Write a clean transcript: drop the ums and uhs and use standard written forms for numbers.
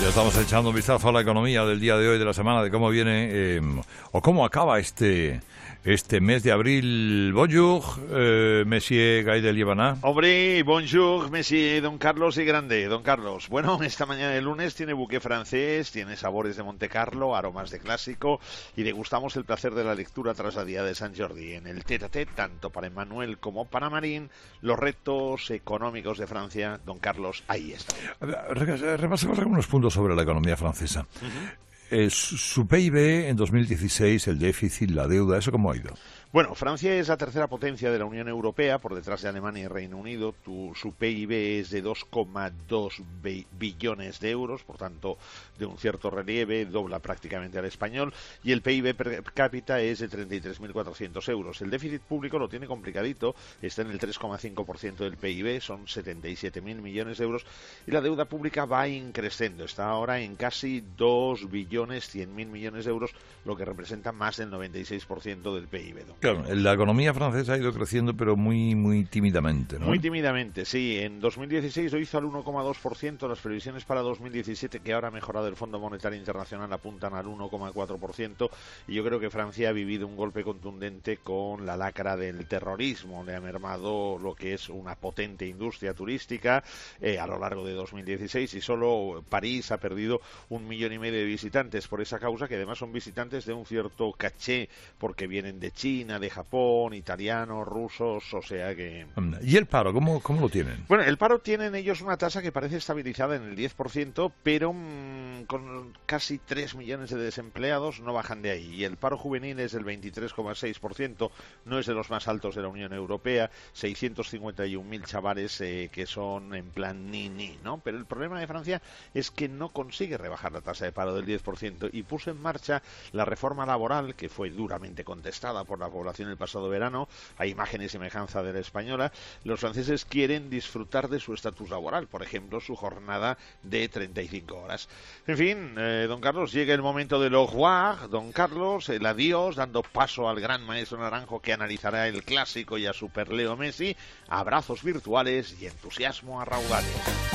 Ya estamos echando un vistazo a la economía del día de hoy, de la semana, de cómo viene o cómo acaba este mes de abril. Bonjour, Monsieur Guy de Liébana. Hombre, bonjour, Monsieur, don Carlos y grande, don Carlos. Bueno, esta mañana de lunes tiene buque francés, tiene sabores de Monte Carlo, aromas de clásico y degustamos el placer de la lectura tras la día de San Jordi. En el tete-a-tete, tanto para Emmanuel como para Marín, los retos económicos de Francia, don Carlos, ahí está. Repasemos algunos puntos sobre la economía francesa. Su PIB en 2016, el déficit, la deuda, ¿eso cómo ha ido? Bueno, Francia es la tercera potencia de la Unión Europea, por detrás de Alemania y Reino Unido. Su PIB es de 2,2 billones de euros, por tanto, de un cierto relieve, dobla prácticamente al español, y el PIB per cápita es de 33.400 euros. El déficit público lo tiene complicadito, está en el 3,5% del PIB, son 77.000 millones de euros, y la deuda pública va increciendo, está ahora en casi 2.100.000 millones de euros, lo que representa más del 96% del PIB. Claro, la economía francesa ha ido creciendo, pero muy tímidamente, ¿no? Muy tímidamente, sí. En 2016 lo hizo al 1,2%. Las previsiones para 2017, que ahora ha mejorado el Fondo Monetario Internacional, apuntan al 1,4%. Y yo creo que Francia ha vivido un golpe contundente con la lacra del terrorismo. Le ha mermado lo que es una potente industria turística a lo largo de 2016. Y solo París ha perdido 1,5 millones de visitantes por esa causa, que además son visitantes de un cierto caché, porque vienen de China, de Japón, italianos, rusos, o sea que... ¿Y el paro, cómo lo tienen? Bueno, el paro tienen ellos una tasa que parece estabilizada en el 10%, pero con casi 3 millones de desempleados no bajan de ahí. Y el paro juvenil es del 23,6%, no es de los más altos de la Unión Europea, 651.000 chavales que son en plan ni, ¿no? Pero el problema de Francia es que no consigue rebajar la tasa de paro del 10% y puso en marcha la reforma laboral, que fue duramente contestada por la población el pasado verano, a imagen y semejanza de la española. Los franceses quieren disfrutar de su estatus laboral, por ejemplo, su jornada de 35 horas. En fin, don Carlos, llega el momento del au revoir, don Carlos, el adiós, dando paso al gran maestro Naranjo, que analizará el clásico, y a Super Leo Messi. Abrazos virtuales y entusiasmo a raudales.